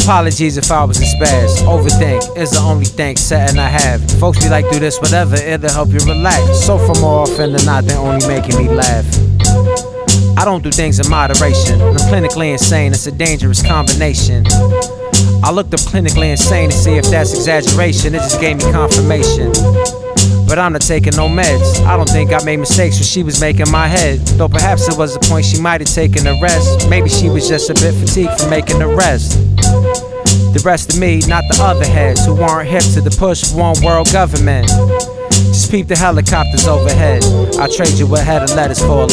Apologies if I was a spaz. Overthink is the only thing setting I have. Folks be like, do this, whatever, it'll help you relax. So for more often than not, they're only making me laugh. I don't do things in moderation. I'm clinically insane, it's a dangerous combination. I looked up clinically insane to see if that's exaggeration. It just gave me confirmation. But I'm not taking no meds. I don't think I made mistakes when she was making my head. Though perhaps it was a point she might have taken the rest. Maybe she was just a bit fatigued from making the rest. The rest of me, not the other heads who weren't hip to the push one world government. Just peep the helicopters overhead. I'll trade you a head of lettuce for a